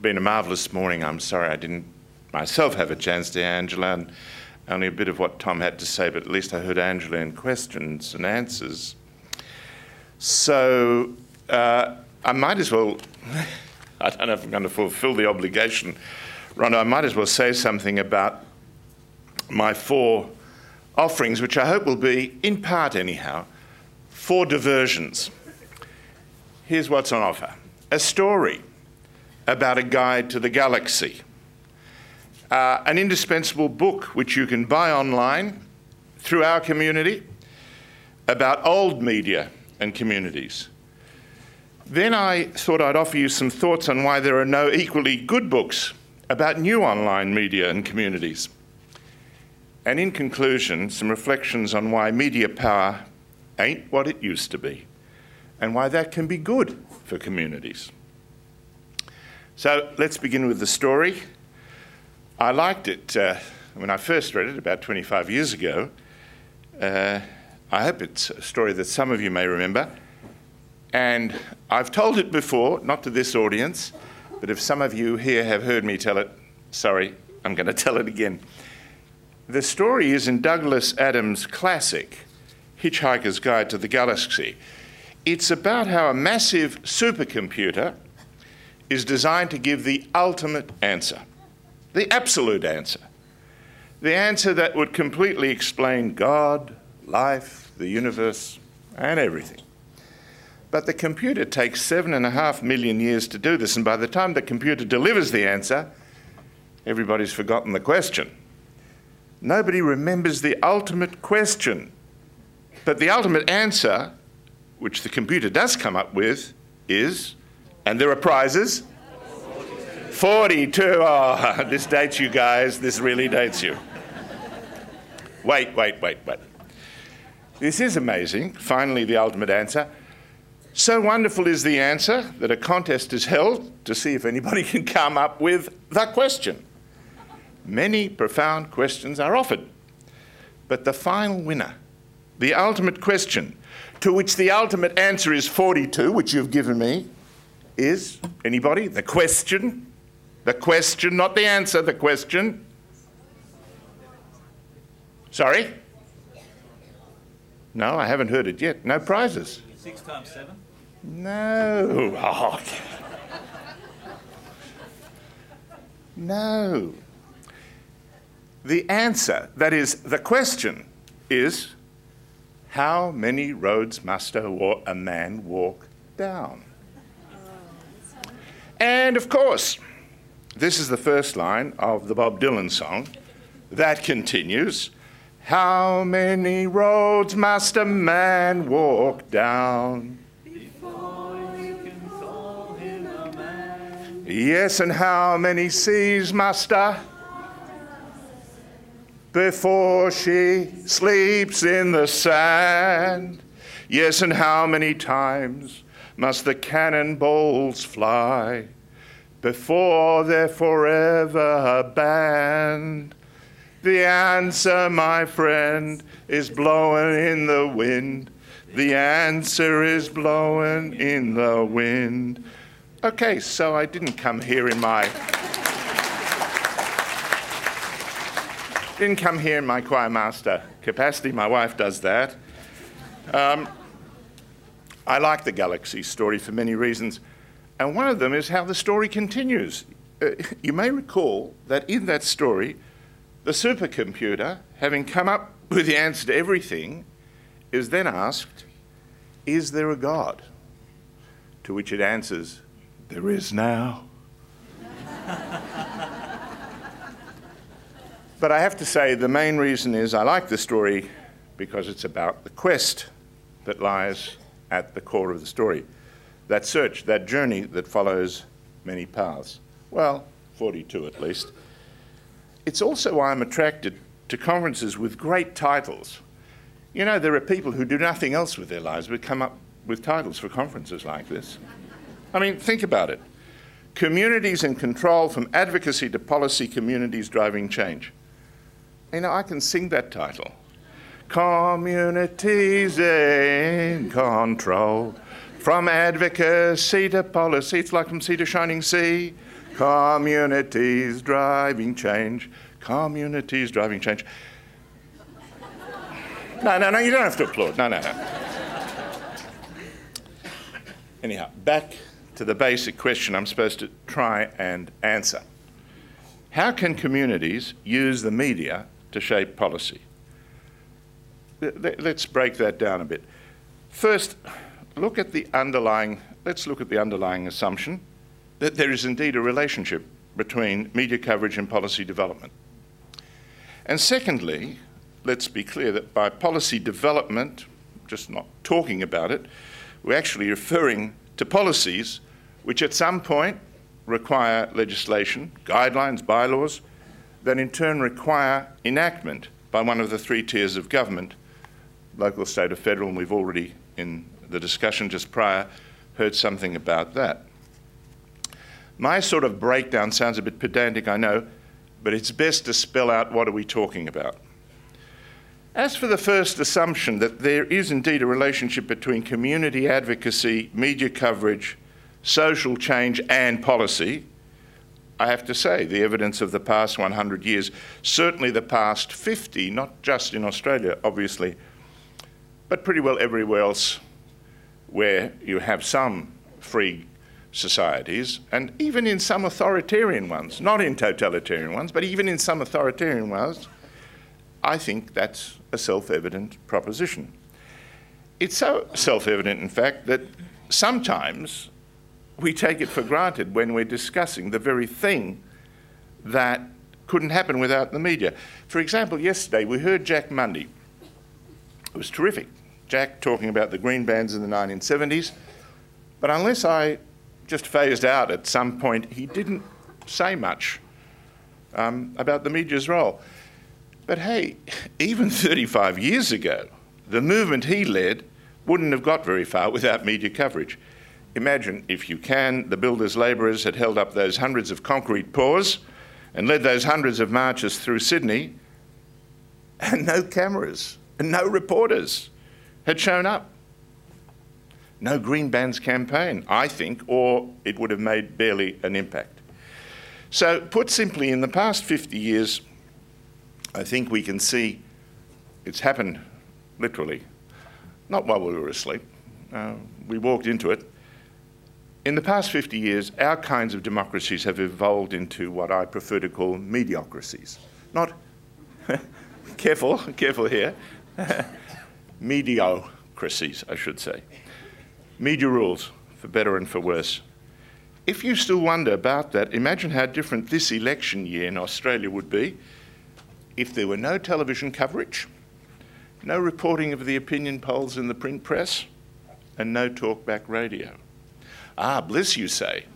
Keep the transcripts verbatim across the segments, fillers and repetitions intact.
been a marvellous morning. I'm sorry I didn't myself have a chance to hear Angela, and only a bit of what Tom had to say, but at least I heard Angela in questions and answers. So uh, I might as well, I don't know if I'm going to fulfil the obligation, Rhonda, I might as well say something about my four offerings, which I hope will be, in part anyhow, four diversions. Here's what's on offer. A story about a guide to the galaxy. Uh, an indispensable book which you can buy online through our community about old media and communities. Then I thought I'd offer you some thoughts on why there are no equally good books about new online media and communities. And in conclusion, some reflections on why media power ain't what it used to be, and why that can be good for communities. So let's begin with the story. I liked it uh, when I first read it about twenty-five years ago. Uh, I hope it's a story that some of you may remember. And I've told it before, not to this audience, but if some of you here have heard me tell it, sorry, I'm going to tell it again. The story is in Douglas Adams' classic, Hitchhiker's Guide to the Galaxy. It's about how a massive supercomputer is designed to give the ultimate answer, the absolute answer, the answer that would completely explain God, life, the universe, and everything. But the computer takes seven and a half million years to do this, and by the time the computer delivers the answer, everybody's forgotten the question. Nobody remembers the ultimate question. But the ultimate answer, which the computer does come up with, is, and there are prizes, forty-two. Oh, this dates you guys. This really dates you. Wait, wait, wait, wait. This is amazing. Finally, the ultimate answer. So wonderful is the answer that a contest is held to see if anybody can come up with the question. Many profound questions are offered, but the final winner, the ultimate question, to which the ultimate answer is forty-two, which you've given me, is, anybody? The question? The question, not the answer, the question. Sorry? No, I haven't heard it yet. No prizes. Six times seven? No. Oh. No. The answer, that is, the question, is how many roads must a, wa- a man walk down? And of course, this is the first line of the Bob Dylan song that continues, how many roads must a man walk down before you can call him a man? Yes, and how many seas must a before she sleeps in the sand? Yes, and how many times must the cannonballs fly before they're forever banned? The answer, my friend, is blowing in the wind. The answer is blowing in the wind. Okay, so I didn't come here in my... Didn't come here in my choir master capacity. My wife does that. Um, I like the galaxy story for many reasons, and one of them is how the story continues. Uh, you may recall that in that story, the supercomputer, having come up with the answer to everything, is then asked, is there a God? To which it answers, there is now. But I have to say the main reason is I like the story because it's about the quest that lies at the core of the story. That search, that journey that follows many paths. Well, forty-two at least. It's also why I'm attracted to conferences with great titles. You know, there are people who do nothing else with their lives but come up with titles for conferences like this. I mean, think about it. Communities in Control, from Advocacy to Policy, Communities Driving Change. You know, I can sing that title. Communities in Control, from advocacy to policy. It's like from sea to shining sea. Communities driving change. Communities driving change. No, no, no, you don't have to applaud. No, no, no. Anyhow, back to the basic question I'm supposed to try and answer. How can communities use the media to shape policy? Let's break that down a bit. First, look at the underlying, let's look at the underlying assumption that there is indeed a relationship between media coverage and policy development. And secondly, let's be clear that by policy development, just not talking about it, we're actually referring to policies which at some point require legislation, guidelines, bylaws, that in turn require enactment by one of the three tiers of government, local, state or federal, and we've already, in the discussion just prior, heard something about that. My sort of breakdown sounds a bit pedantic, I know, but it's best to spell out what are we talking about. As for the first assumption that there is indeed a relationship between community advocacy, media coverage, social change and policy, I have to say the evidence of the past one hundred years, certainly the past fifty, not just in Australia, obviously, but pretty well everywhere else where you have some free societies, and even in some authoritarian ones, not in totalitarian ones, but even in some authoritarian ones, I think that's a self-evident proposition. It's so self-evident, in fact, that sometimes we take it for granted when we're discussing the very thing that couldn't happen without the media. For example, yesterday we heard Jack Mundey. It was terrific. Jack talking about the green bands in the nineteen seventies, but unless I just phased out at some point, he didn't say much um, about the media's role. But hey, even thirty-five years ago, the movement he led wouldn't have got very far without media coverage. Imagine, if you can, the builders' labourers had held up those hundreds of concrete pours and led those hundreds of marches through Sydney, and no cameras and no reporters had shown up. No Green Bands campaign, I think, or it would have made barely an impact. So, put simply, in the past fifty years, I think we can see it's happened literally, not while we were asleep. Uh, we walked into it. In the past fifty years, our kinds of democracies have evolved into what I prefer to call mediocrities. Not, careful, careful here, mediocracies, I should say. Media rules, for better and for worse. If you still wonder about that, imagine how different this election year in Australia would be if there were no television coverage, no reporting of the opinion polls in the print press, and no talkback radio. Ah, bliss, you say.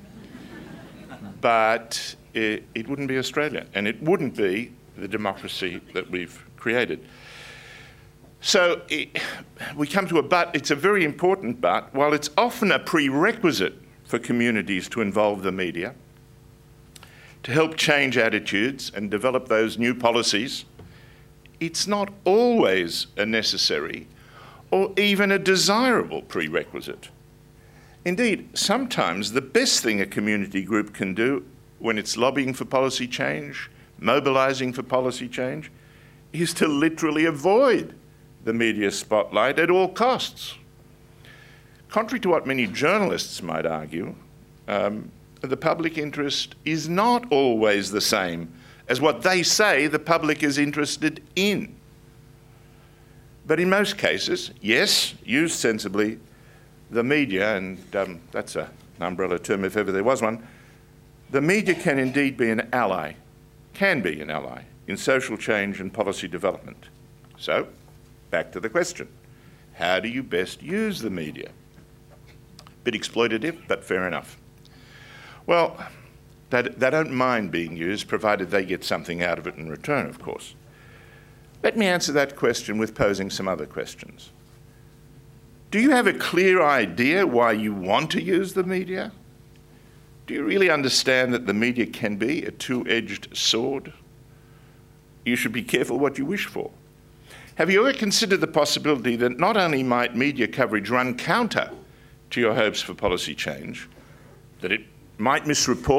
But it, it wouldn't be Australia, and it wouldn't be the democracy that we've created. So it, we come to a but. It's a very important but. While it's often a prerequisite for communities to involve the media, to help change attitudes and develop those new policies, it's not always a necessary or even a desirable prerequisite. Indeed, sometimes the best thing a community group can do when it's lobbying for policy change, mobilising for policy change, is to literally avoid the media spotlight at all costs. Contrary to what many journalists might argue, um, the public interest is not always the same as what they say the public is interested in. But in most cases, yes, used sensibly, the media, and um, that's a, an umbrella term if ever there was one, the media can indeed be an ally, can be an ally in social change and policy development. So, back to the question. How do you best use the media? Bit exploitative, but fair enough. Well, they, they don't mind being used, provided they get something out of it in return, of course. Let me answer that question with posing some other questions. Do you have a clear idea why you want to use the media? Do you really understand that the media can be a two-edged sword? You should be careful what you wish for. Have you ever considered the possibility that not only might media coverage run counter to your hopes for policy change, that it might misreport,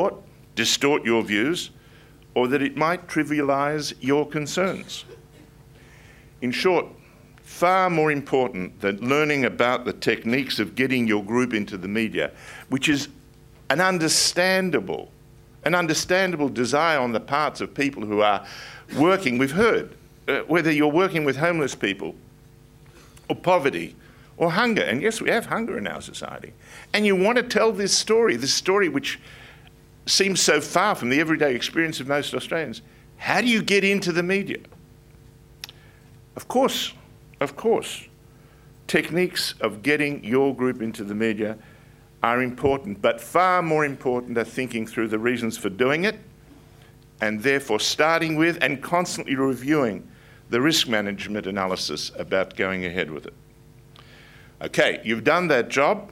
distort your views, or that it might trivialise your concerns. In short, far more important than learning about the techniques of getting your group into the media, which is an understandable, an understandable desire on the parts of people who are working, we've heard, uh, whether you're working with homeless people or poverty or hunger, and yes, we have hunger in our society, and you want to tell this story, this story which seems so far from the everyday experience of most Australians. How do you get into the media? Of course, of course, techniques of getting your group into the media are important, but far more important are thinking through the reasons for doing it, and therefore starting with and constantly reviewing the risk management analysis about going ahead with it. Okay, you've done that job.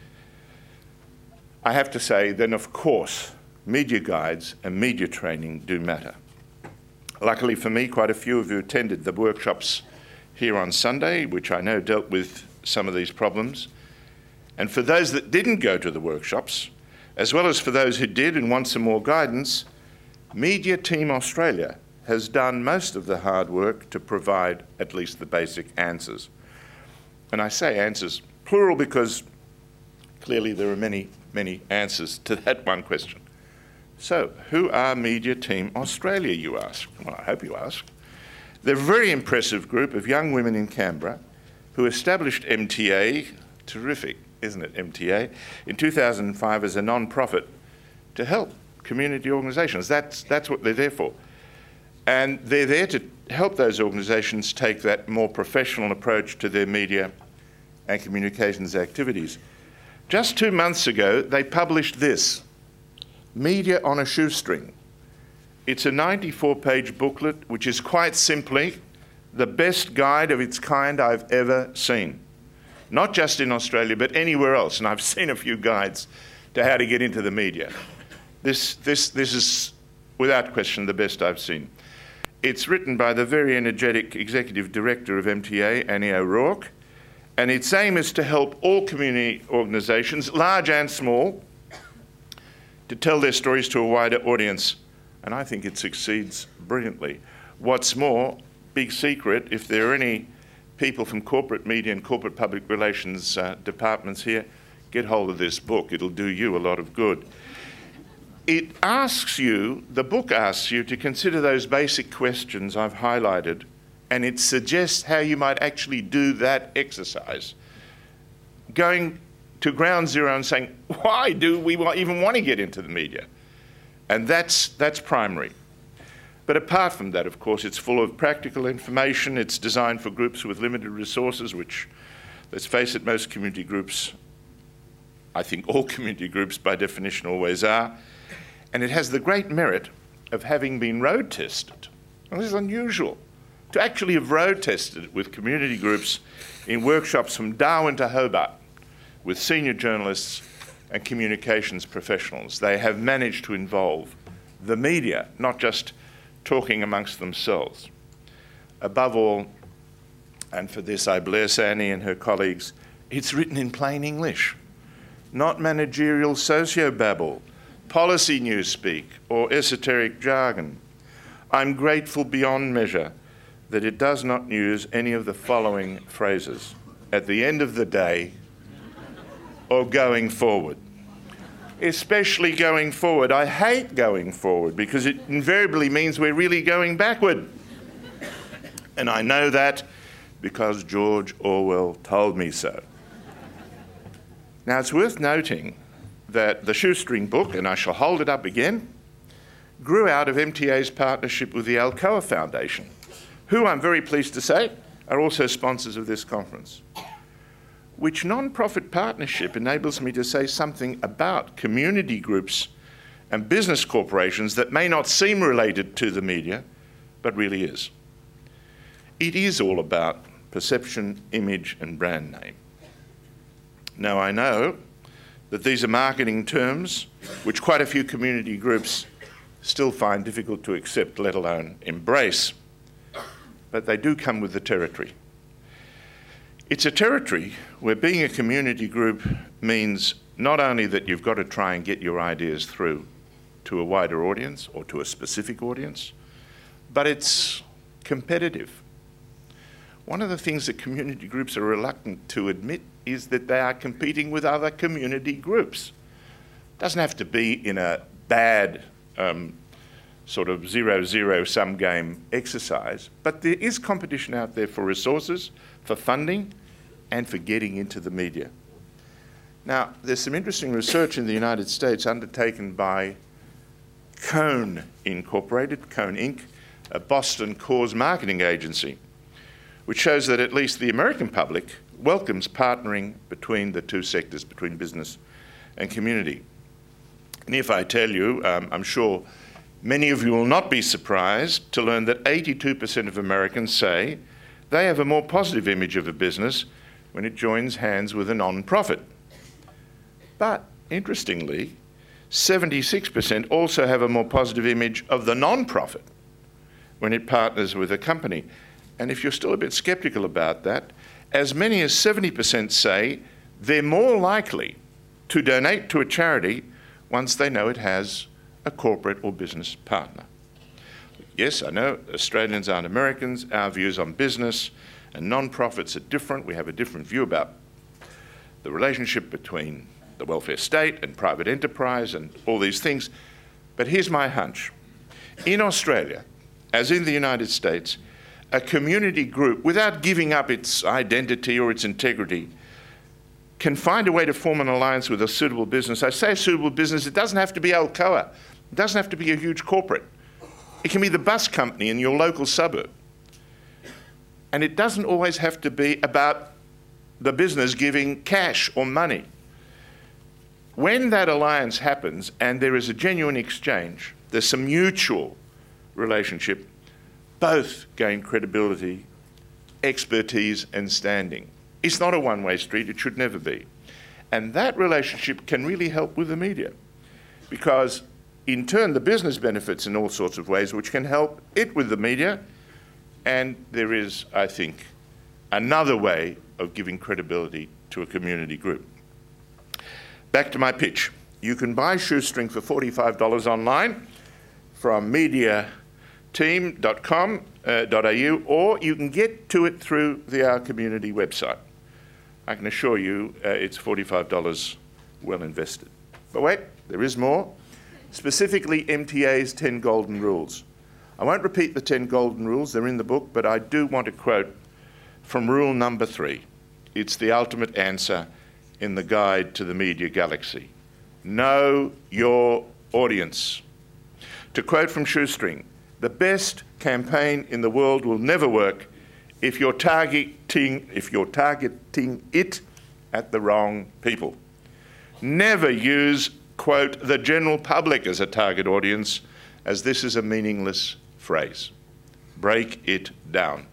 I have to say, then of course, media guides and media training do matter. Luckily for me, quite a few of you attended the workshops here on Sunday, which I know dealt with some of these problems. And for those that didn't go to the workshops, as well as for those who did and want some more guidance, Media Team Australia has done most of the hard work to provide at least the basic answers. And I say answers plural because clearly there are many, many answers to that one question. So, who are Media Team Australia, you ask? Well, I hope you ask. They're a very impressive group of young women in Canberra who established M T A, terrific, isn't it, M T A, in two thousand five as a non-profit to help community organisations. That's, that's what they're there for. And they're there to help those organisations take that more professional approach to their media and communications activities. Just two months ago, they published this, Media on a Shoestring. It's a ninety-four page booklet, which is quite simply the best guide of its kind I've ever seen. Not just in Australia, but anywhere else. And I've seen a few guides to how to get into the media. This, this, this is, without question, the best I've seen. It's written by the very energetic Executive Director of M T A, Annie O'Rourke, and its aim is to help all community organisations, large and small, to tell their stories to a wider audience. And I think it succeeds brilliantly. What's more, big secret, if there are any people from corporate media and corporate public relations uh, departments here, get hold of this book. It'll do you a lot of good. It asks you, the book asks you to consider those basic questions I've highlighted, and it suggests how you might actually do that exercise. Going to ground zero and saying, why do we even want to get into the media? And that's, that's primary. But apart from that, of course, it's full of practical information. It's designed for groups with limited resources, which, let's face it, most community groups, I think all community groups by definition always are. And it has the great merit of having been road tested. Well, this is unusual, to actually have road tested it with community groups in workshops from Darwin to Hobart with senior journalists and communications professionals. They have managed to involve the media, not just talking amongst themselves. Above all, and for this I bless Annie and her colleagues, it's written in plain English, not managerial sociobabble, policy newspeak, or esoteric jargon. I'm grateful beyond measure that it does not use any of the following phrases: at the end of the day, or going forward. Especially going forward. I hate going forward because it invariably means we're really going backward. And I know that because George Orwell told me so. Now, it's worth noting that the Shoestring book, and I shall hold it up again, grew out of M T A's partnership with the Alcoa Foundation, who I'm very pleased to say are also sponsors of this conference. Which non-profit partnership enables me to say something about community groups and business corporations that may not seem related to the media, but really is. It is all about perception, image, and brand name. Now, I know that these are marketing terms which quite a few community groups still find difficult to accept, let alone embrace, but they do come with the territory. It's a territory where being a community group means not only that you've got to try and get your ideas through, to a wider audience or to a specific audience, but it's competitive. One of the things that community groups are reluctant to admit is that they are competing with other community groups. It doesn't have to be in a bad um, sort of zero-zero sum game exercise, but there is competition out there for resources, for funding, and for getting into the media. Now, there's some interesting research in the United States undertaken by Cone Incorporated, Cone Incorporated, a Boston cause marketing agency, which shows that at least the American public welcomes partnering between the two sectors, between business and community. And if I tell you, um, I'm sure many of you will not be surprised to learn that eighty-two percent of Americans say they have a more positive image of a business when it joins hands with a non-profit. But interestingly, seventy-six percent also have a more positive image of the non-profit when it partners with a company. And if you're still a bit skeptical about that, as many as seventy percent say they're more likely to donate to a charity once they know it has a corporate or business partner. Yes, I know Australians aren't Americans. Our views on business and non-profits are different. We have a different view about the relationship between the welfare state and private enterprise and all these things. But here's my hunch. In Australia, as in the United States, a community group, without giving up its identity or its integrity, can find a way to form an alliance with a suitable business. I say a suitable business, it doesn't have to be Alcoa. It doesn't have to be a huge corporate. It can be the bus company in your local suburb. And it doesn't always have to be about the business giving cash or money. When that alliance happens and there is a genuine exchange, there's some mutual relationship, both gain credibility, expertise, and standing. It's not a one-way street, it should never be. And that relationship can really help with the media, because in turn the business benefits in all sorts of ways which can help it with the media, and there is, I think, another way of giving credibility to a community group. Back to my pitch. You can buy Shoestring for forty-five dollars online from media team dot com dot a u, or you can get to it through the Our Community website. I can assure you uh, it's forty-five dollars well invested. But wait, there is more. Specifically, M T A's ten golden rules. I won't repeat the ten golden rules, they're in the book, but I do want to quote from rule number three. It's the ultimate answer in the guide to the media galaxy. Know your audience. To quote from Shoestring, the best campaign in the world will never work if you're targeting, if you're targeting it at the wrong people. Never use, quote, the general public as a target audience, as this is a meaningless phrase. Break it down.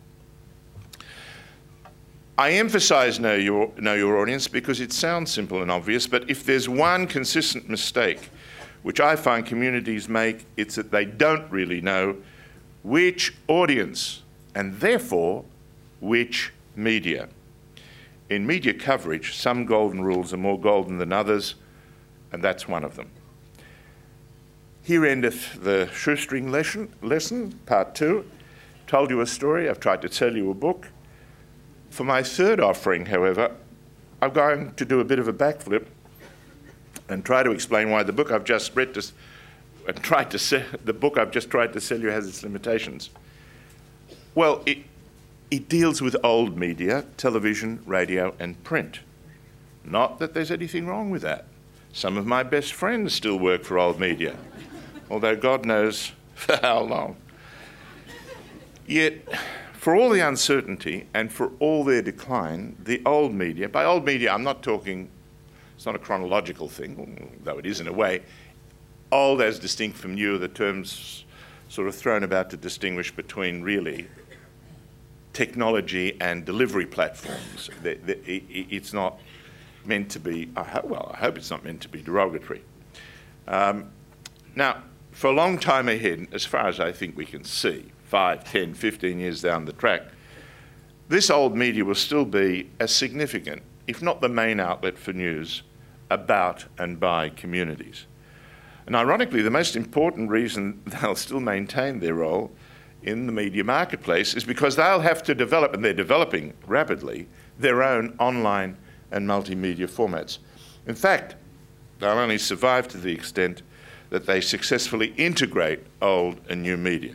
I emphasize know your, know your audience because it sounds simple and obvious, but if there's one consistent mistake which I find communities make, it's that they don't really know which audience, and therefore which media. In media coverage, some golden rules are more golden than others, and that's one of them. Here endeth the Shoestring lesson, lesson, part two. Told you a story, I've tried to tell you a book. For my third offering, however, I'm going to do a bit of a backflip and try to explain why the book I've just read to, and tried to sell, the book I've just tried to sell you has its limitations. Well, it, it deals with old media, television, radio, and print. Not that there's anything wrong with that. Some of my best friends still work for old media, although God knows for how long. Yet, for all the uncertainty and for all their decline, the old media, by old media I'm not talking, it's not a chronological thing, though it is in a way. Old as distinct from new are the terms sort of thrown about to distinguish between really technology and delivery platforms. It's not meant to be, I hope, well, I hope it's not meant to be derogatory. Um, now, for a long time ahead, as far as I think we can see, five, ten, fifteen years down the track, this old media will still be as significant, if not the main outlet for news, about and by communities. And ironically, the most important reason they'll still maintain their role in the media marketplace is because they'll have to develop, and they're developing rapidly, their own online and multimedia formats. In fact, they'll only survive to the extent that they successfully integrate old and new media.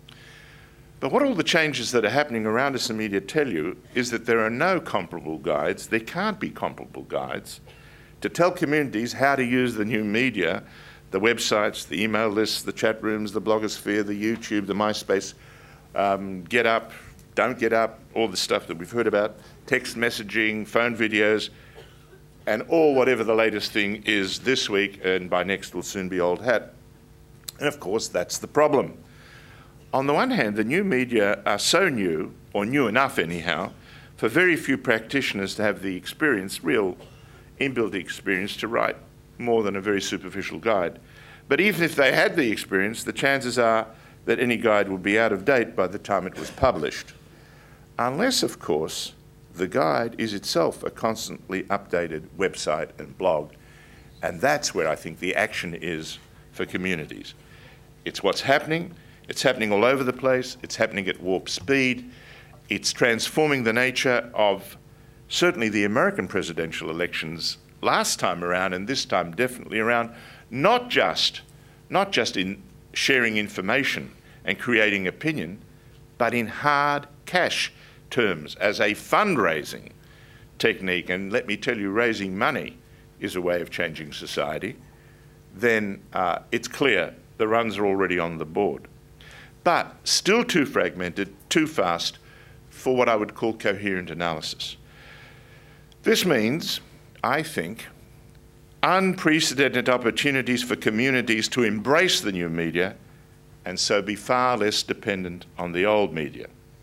But what all the changes that are happening around us in media tell you is that there are no comparable guides, there can't be comparable guides, to tell communities how to use the new media, the websites, the email lists, the chat rooms, the blogosphere, the YouTube, the MySpace, um, Get Up, Don't Get Up, all the stuff that we've heard about, text messaging, phone videos, and all whatever the latest thing is this week, and by next will soon be old hat. And of course, that's the problem. On the one hand, the new media are so new, or new enough anyhow, for very few practitioners to have the experience, real inbuilt experience, to write more than a very superficial guide. But even if they had the experience, the chances are that any guide will be out of date by the time it was published. Unless, of course, the guide is itself a constantly updated website and blog. And that's where I think the action is for communities. It's what's happening. It's happening all over the place. It's happening at warp speed. It's transforming the nature of certainly the American presidential elections last time around, and this time definitely around, not just, not just in sharing information and creating opinion, but in hard cash terms as a fundraising technique. And let me tell you, raising money is a way of changing society. Then uh, it's clear the runs are already on the board. But still too fragmented, too fast for what I would call coherent analysis. This means, I think, unprecedented opportunities for communities to embrace the new media and so be far less dependent on the old media.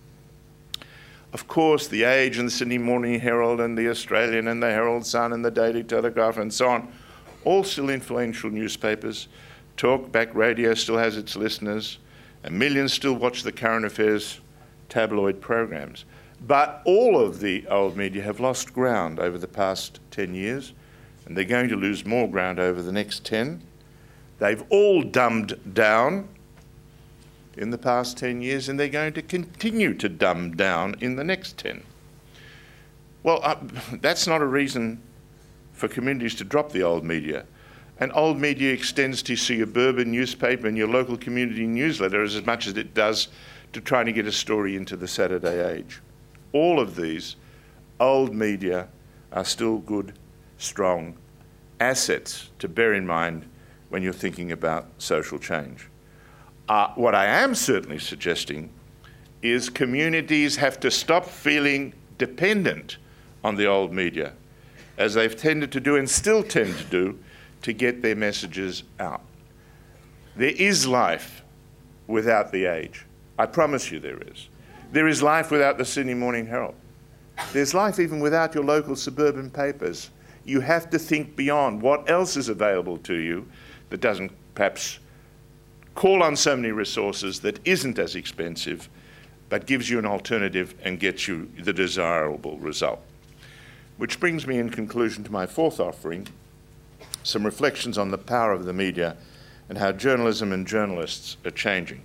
Of course, the Age and the Sydney Morning Herald and the Australian and the Herald Sun and the Daily Telegraph and so on, all still influential newspapers. Talkback radio still has its listeners, and millions still watch the current affairs tabloid programs. But all of the old media have lost ground over the past ten years, and they're going to lose more ground over the next ten. They've all dumbed down in the past ten years, and they're going to continue to dumb down in the next ten. Well, uh, that's not a reason for communities to drop the old media. And old media extends to your suburban newspaper and your local community newsletter as much as it does to trying to get a story into the Saturday Age. All of these old media are still good, strong assets to bear in mind when you're thinking about social change. Uh, what I am certainly suggesting is communities have to stop feeling dependent on the old media, as they've tended to do and still tend to do, to get their messages out. There is life without the Age. I promise you there is. There is life without the Sydney Morning Herald. There's life even without your local suburban papers. You have to think beyond what else is available to you that doesn't perhaps call on so many resources, that isn't as expensive, but gives you an alternative and gets you the desirable result. Which brings me in conclusion to my fourth offering, some reflections on the power of the media and how journalism and journalists are changing.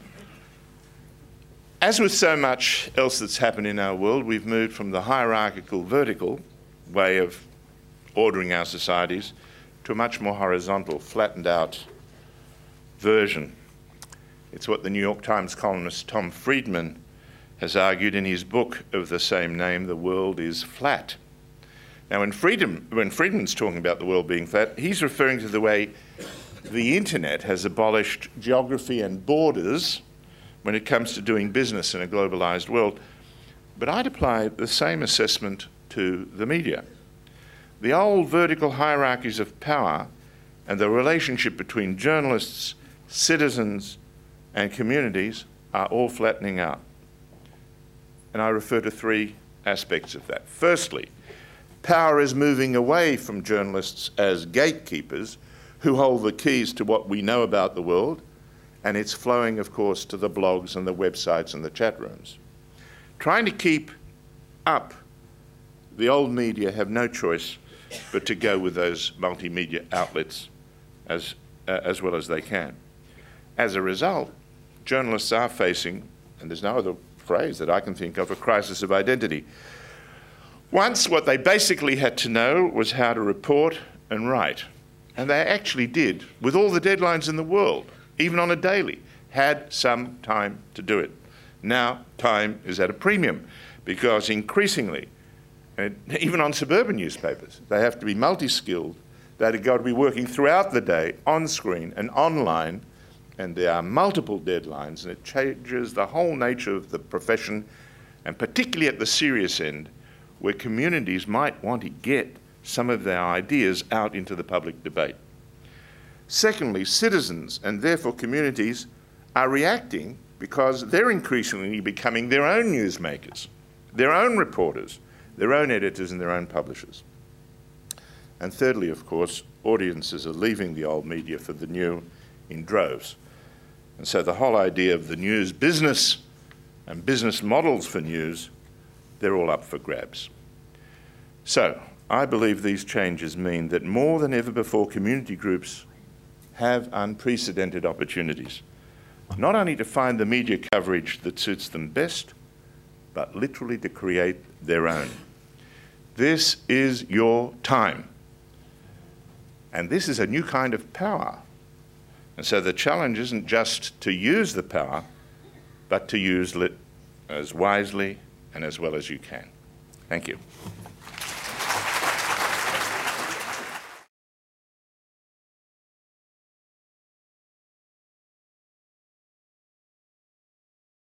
As with so much else that's happened in our world, we've moved from the hierarchical, vertical way of ordering our societies to a much more horizontal, flattened out version. It's what the New York Times columnist Tom Friedman has argued in his book of the same name, The World is Flat. Now, when, Friedman, when Friedman's talking about the world being flat, he's referring to the way the internet has abolished geography and borders when it comes to doing business in a globalized world. But I'd apply the same assessment to the media. The old vertical hierarchies of power and the relationship between journalists, citizens, and communities are all flattening out. And I refer to three aspects of that. Firstly, power is moving away from journalists as gatekeepers who hold the keys to what we know about the world, and it's flowing, of course, to the blogs and the websites and the chat rooms. Trying to keep up, the old media have no choice but to go with those multimedia outlets as uh, as well as they can. As a result, journalists are facing, and there's no other phrase that I can think of, a crisis of identity. Once, what they basically had to know was how to report and write. And they actually did, with all the deadlines in the world, even on a daily, had some time to do it. Now, time is at a premium, because increasingly, and even on suburban newspapers, they have to be multi-skilled, they've got to be working throughout the day, on screen and online, and there are multiple deadlines, and it changes the whole nature of the profession, and particularly at the serious end, where communities might want to get some of their ideas out into the public debate. Secondly, citizens, and therefore communities, are reacting because they're increasingly becoming their own newsmakers, their own reporters, their own editors and their own publishers. And thirdly, of course, audiences are leaving the old media for the new in droves. And so the whole idea of the news business and business models for news, they're all up for grabs. So I believe these changes mean that more than ever before, community groups have unprecedented opportunities, not only to find the media coverage that suits them best, but literally to create their own. This is your time. And this is a new kind of power. And so the challenge isn't just to use the power, but to use it as wisely and as well as you can. Thank you.